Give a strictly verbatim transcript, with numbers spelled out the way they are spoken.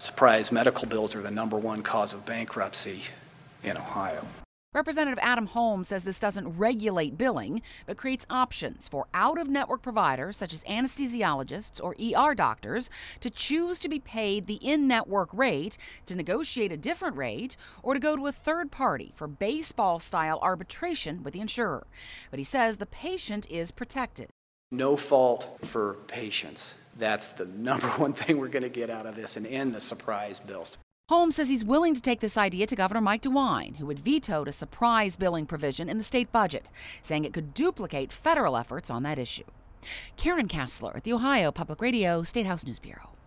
Surprise medical bills are the number one cause of bankruptcy in Ohio. Representative Adam Holmes says this doesn't regulate billing, but creates options for out-of-network providers such as anesthesiologists or E R doctors to choose to be paid the in-network rate, to negotiate a different rate, or to go to a third party for baseball-style arbitration with the insurer. But he says the patient is protected. No fault for patients. That's the number one thing we're going to get out of this and end the surprise bills. Holmes says he's willing to take this idea to Governor Mike DeWine, who had vetoed a surprise billing provision in the state budget, saying it could duplicate federal efforts on that issue. Karen Kassler at the Ohio Public Radio State House News Bureau.